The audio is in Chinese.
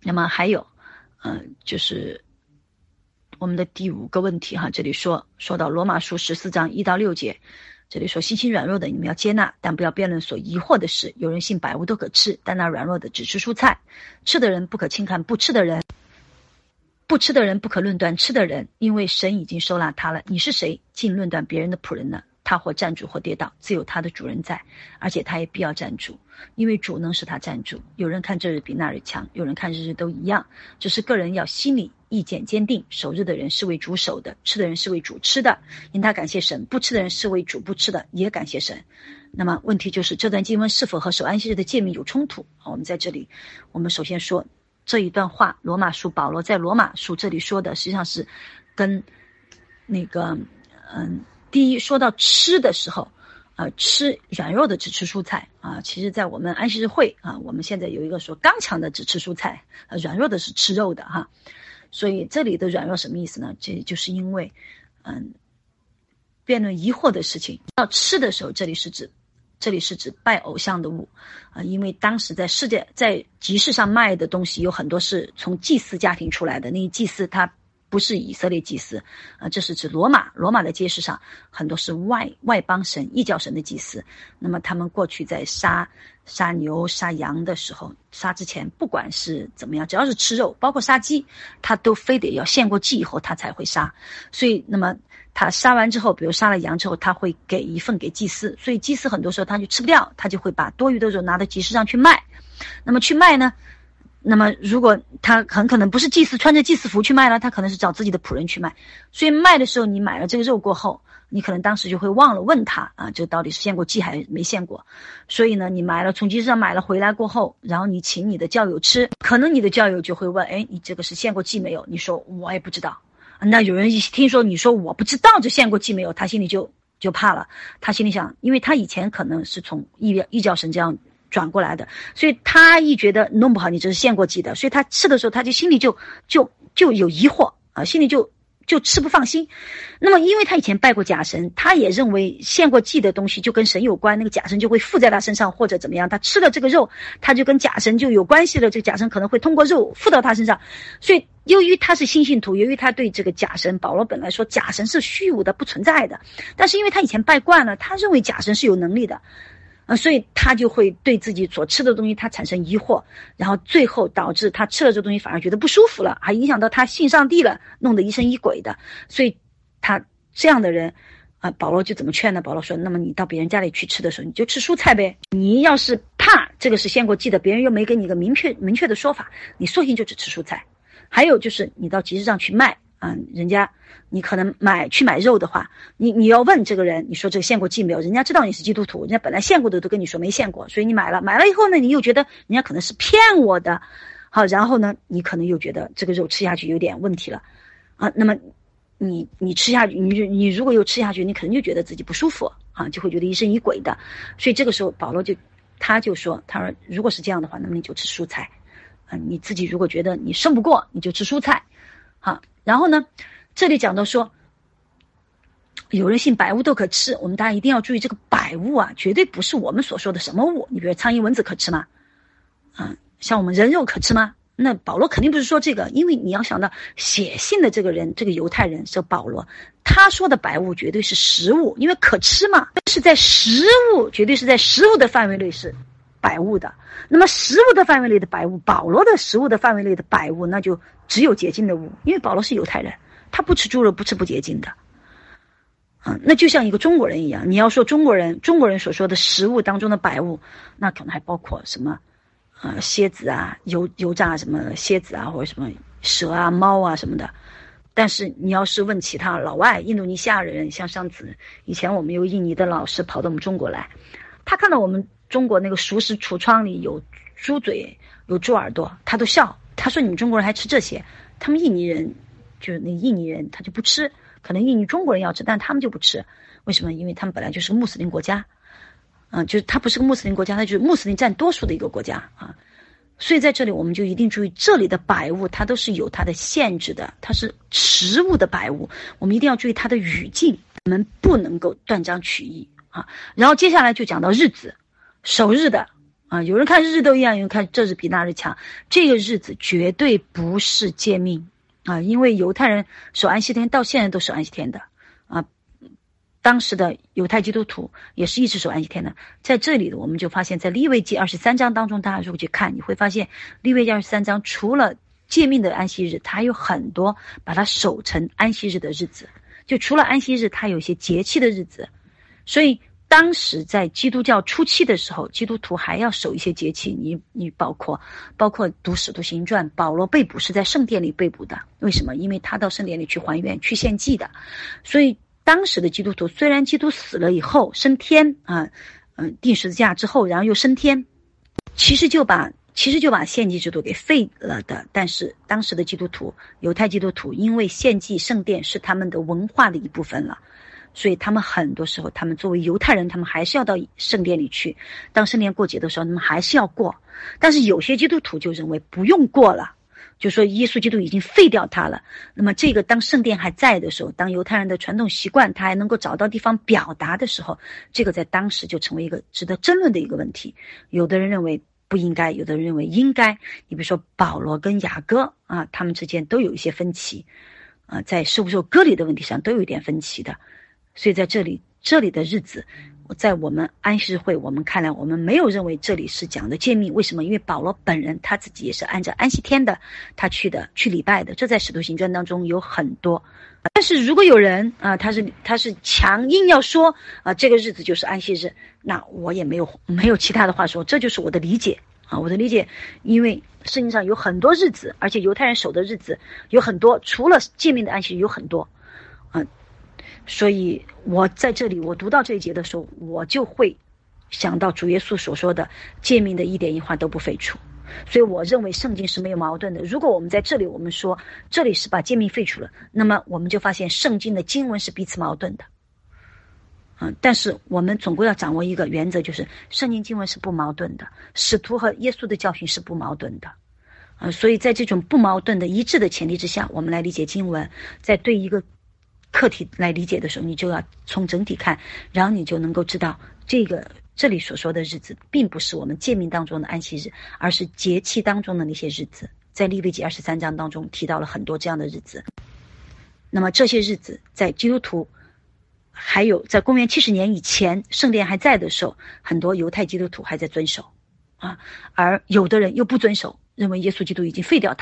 那么还有就是我们的第5个问题哈，这里说到罗马书14章1到6节，这里说心情软弱的你们要接纳，但不要辩论所疑惑的事。有人信百物都可吃，但那软弱的只吃蔬菜。吃的人不可轻看不吃的人，不吃的人不可论断吃的人，因为神已经收纳他了。你是谁竟论断别人的仆人呢？他或站住或跌倒，自有他的主人在，而且他也必要站住，因为主能使他站住。有人看这日比那日强，有人看日日都一样，只是个人要心里意见坚定。守日的人是为主守的，吃的人是为主吃的，因他感谢神；不吃的人是为主不吃的，也感谢神。那么问题就是这段经文是否和守安息日的诫命有冲突？我们在这里，我们首先说这一段话，罗马书保罗在罗马书这里说的实际上是跟那个第一说到吃的时候吃软弱的只吃蔬菜其实在我们安息日会我们现在有一个说刚强的只吃蔬菜软弱的是吃肉的所以这里的软弱什么意思呢？这就是因为辩论疑惑的事情。到吃的时候，这里是指拜偶像的物因为当时在集市上卖的东西有很多是从祭司家庭出来的，那个祭司他不是以色列祭司这是指罗马的街市上很多是外邦神异教神的祭司。那么他们过去在杀牛杀羊的时候，杀之前不管是怎么样，只要是吃肉，包括杀鸡，他都非得要献过祭以后他才会杀。所以那么他杀完之后，比如杀了羊之后，他会给一份给祭司，所以祭司很多时候他就吃不掉，他就会把多余的肉拿到集市上去卖。那么去卖呢，那么如果他很可能不是祭司穿着祭司服去卖了，他可能是找自己的仆人去卖。所以卖的时候你买了这个肉过后，你可能当时就会忘了问他这到底是献过祭还是没献过。所以呢，你买了从集市上买了回来过后，然后你请你的教友吃，可能你的教友就会问你这个是献过祭没有？你说我也不知道。那有人一听说你说我不知道这献过祭没有，他心里就怕了。他心里想，因为他以前可能是从异教神这样转过来的，所以他一觉得弄不好你这是献过祭的，所以他吃的时候他就心里就有疑惑心里就吃不放心。那么因为他以前拜过假神，他也认为献过祭的东西就跟神有关，那个假神就会附在他身上或者怎么样，他吃了这个肉他就跟假神就有关系了，这个假神可能会通过肉附到他身上。所以由于他是新信徒，由于他对这个假神，保罗本来说假神是虚无的不存在的，但是因为他以前拜惯了，他认为假神是有能力的所以他就会对自己所吃的东西他产生疑惑，然后最后导致他吃了这东西反而觉得不舒服了，还影响到他信上帝了，弄得疑神疑鬼的。所以他这样的人保罗就怎么劝呢？保罗说，那么你到别人家里去吃的时候，你就吃蔬菜呗。你要是怕这个是献过祭的，别人又没给你一个明确的说法，你索性就只吃蔬菜。还有就是你到集市上去卖人家你可能去买肉的话，你要问这个人，你说这个献过祭没有？人家知道你是基督徒，人家本来献过的都跟你说没献过，所以你买了以后呢，你又觉得人家可能是骗我的，好，然后呢，你可能又觉得这个肉吃下去有点问题了那么你吃下去，你如果又吃下去，你可能就觉得自己不舒服就会觉得疑神疑鬼的。所以这个时候保罗他就说如果是这样的话，那么你就吃蔬菜你自己如果觉得你胜不过，你就吃蔬菜然后呢，这里讲到说有人信百物都可吃，我们大家一定要注意这个百物绝对不是我们所说的什么物。你比如苍蝇蚊子可吃吗？像我们人肉可吃吗？那保罗肯定不是说这个，因为你要想到写信的这个人，这个犹太人是保罗，他说的百物绝对是食物，因为可吃嘛，是在食物，绝对是在食物的范围内是百物的。那么食物的范围内的百物，保罗的食物的范围内的百物，那就只有洁净的物，因为保罗是犹太人，他不吃猪肉，不吃不洁净的那就像一个中国人一样，你要说中国人所说的食物当中的百物，那可能还包括什么蝎子油炸什么蝎子或者什么蛇猫什么的。但是你要是问其他老外印度尼西亚人，像上次以前我们有印尼的老师跑到我们中国来，他看到我们中国那个熟食橱窗里有猪嘴有猪耳朵，他都笑，他说你们中国人还吃这些。他们印尼人就是那印尼人他就不吃，可能印尼中国人要吃，但他们就不吃。为什么？因为他们本来就是个穆斯林国家就是他不是个穆斯林国家，他就是穆斯林占多数的一个国家所以在这里我们就一定注意，这里的百物它都是有它的限制的，它是食物的百物，我们一定要注意它的语境，我们不能够断章取义然后接下来就讲到日子，守日的有人看日都一样，有人看这日比那日强，这个日子绝对不是诫命因为犹太人守安息天到现在都守安息天的当时的犹太基督徒也是一直守安息天的。在这里我们就发现，在利未记23章当中，大家如果去看，你会发现利未记23章除了诫命的安息日，它有很多把它守成安息日的日子，就除了安息日，它有一些节气的日子。所以当时在基督教初期的时候，基督徒还要守一些节气，你包括读使徒行传，保罗被捕是在圣殿里被捕的，为什么？因为他到圣殿里去还愿去献祭的。所以当时的基督徒，虽然基督死了以后升天钉十字架之后然后又升天，其实就把献祭制度给废了的。但是当时的基督徒，犹太基督徒，因为献祭圣殿是他们的文化的一部分了，所以他们很多时候，他们作为犹太人，他们还是要到圣殿里去，当圣殿过节的时候他们还是要过。但是有些基督徒就认为不用过了，就说耶稣基督已经废掉他了。那么这个当圣殿还在的时候，当犹太人的传统习惯他还能够找到地方表达的时候，这个在当时就成为一个值得争论的一个问题。有的人认为不应该，有的人认为应该。你比如说保罗跟雅各他们之间都有一些分歧在受不受割礼的问题上都有一点分歧的。所以在这里的日子，在我们安息日会我们看来，我们没有认为这里是讲的诫命。为什么？因为保罗本人他自己也是按照安息天的他去礼拜的，这在使徒行传当中有很多。但是如果有人他是强硬要说这个日子就是安息日，那我也没有其他的话说，这就是我的理解我的理解。因为圣经上有很多日子，而且犹太人守的日子有很多，除了诫命的安息日有很多所以我在这里我读到这一节的时候，我就会想到主耶稣所说的诫命的一点一画都不废除。所以我认为圣经是没有矛盾的。如果我们在这里我们说这里是把诫命废除了，那么我们就发现圣经的经文是彼此矛盾的但是我们总归要掌握一个原则，就是圣经经文是不矛盾的，使徒和耶稣的教训是不矛盾的所以在这种不矛盾的一致的前提之下，我们来理解经文，在对一个课题来理解的时候，你就要从整体看，然后你就能够知道这里所说的日子并不是我们诫命当中的安息日，而是节气当中的那些日子。在利未记23章当中提到了很多这样的日子。那么这些日子在基督徒还有在公元70年以前圣殿还在的时候，很多犹太基督徒还在遵守而有的人又不遵守，认为耶稣基督已经废掉他。